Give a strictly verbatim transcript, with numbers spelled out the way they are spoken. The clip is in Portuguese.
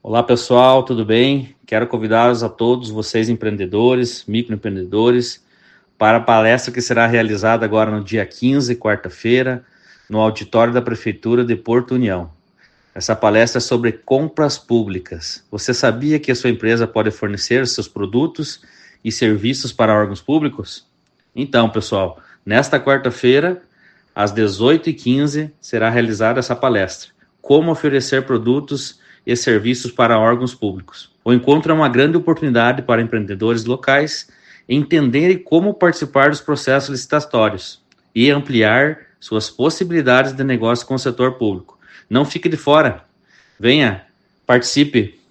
Olá pessoal, tudo bem? Quero convidá-los a todos vocês empreendedores, microempreendedores, para a palestra que será realizada agora no dia quinze, quarta-feira, no auditório da Prefeitura de Porto União. Essa palestra é sobre compras públicas. Você sabia que a sua empresa pode fornecer seus produtos e serviços para órgãos públicos? Então, pessoal, nesta quarta-feira, às dezoito e quinze, será realizada essa palestra. Como oferecer produtos e serviços para órgãos públicos. O encontro é uma grande oportunidade para empreendedores locais entenderem como participar dos processos licitatórios e ampliar suas possibilidades de negócio com o setor público. Não fique de fora. Venha, participe.